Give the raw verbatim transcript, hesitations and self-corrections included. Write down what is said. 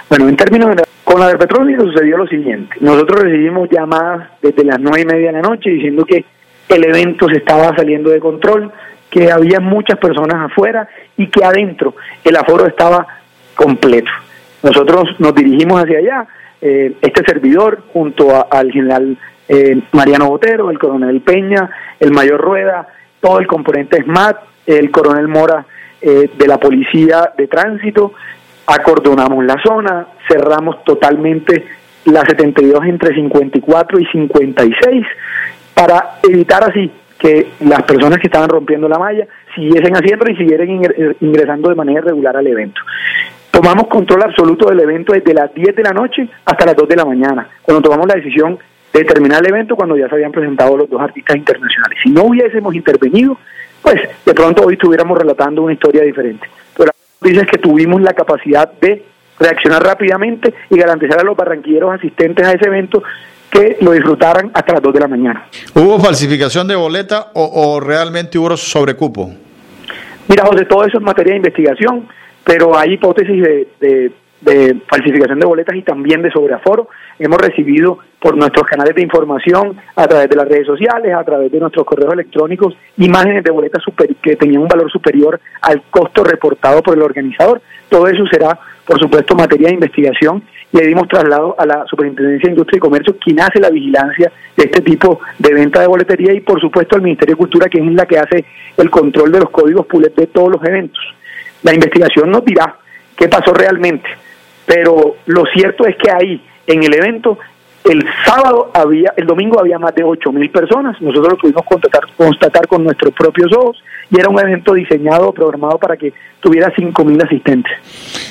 Bueno, en términos de con la del petróleo sucedió lo siguiente. Nosotros recibimos llamadas desde las nueve y media de la noche diciendo que el evento se estaba saliendo de control, que había muchas personas afuera y que adentro el aforo estaba completo. Nosotros nos dirigimos hacia allá, eh, este servidor junto a, al general eh, Mariano Botero, el coronel Peña, el mayor Rueda, todo el componente S M A T, el coronel Mora eh, de la Policía de Tránsito, acordonamos la zona, cerramos totalmente la setenta y dos entre cincuenta y cuatro y cincuenta y seis para evitar así que las personas que estaban rompiendo la malla siguiesen haciendo y siguieran ingresando de manera irregular al evento. Tomamos control absoluto del evento desde las diez de la noche hasta las dos de la mañana, cuando tomamos la decisión de terminar el evento cuando ya se habían presentado los dos artistas internacionales. Si no hubiésemos intervenido, pues de pronto hoy estuviéramos relatando una historia diferente. Pero la noticia es que tuvimos la capacidad de reaccionar rápidamente y garantizar a los barranquilleros asistentes a ese evento que lo disfrutaran hasta las dos de la mañana. ¿Hubo falsificación de boleta o, o realmente hubo sobrecupo? Mira, José, todo eso es materia de investigación, pero hay hipótesis de, de, de falsificación de boletas y también de sobreaforo. Hemos recibido por nuestros canales de información, a través de las redes sociales, a través de nuestros correos electrónicos, imágenes de boletas super, que tenían un valor superior al costo reportado por el organizador. Todo eso será, por supuesto, materia de investigación y le dimos traslado a la Superintendencia de Industria y Comercio, quien hace la vigilancia de este tipo de venta de boletería, y por supuesto al Ministerio de Cultura, que es la que hace el control de los códigos P U L E T de todos los eventos. La investigación nos dirá qué pasó realmente, pero lo cierto es que ahí, en el evento, el sábado había, el domingo había más de ocho mil personas. Nosotros lo pudimos constatar, constatar con nuestros propios ojos, y era un evento diseñado, programado para que tuviera cinco mil asistentes.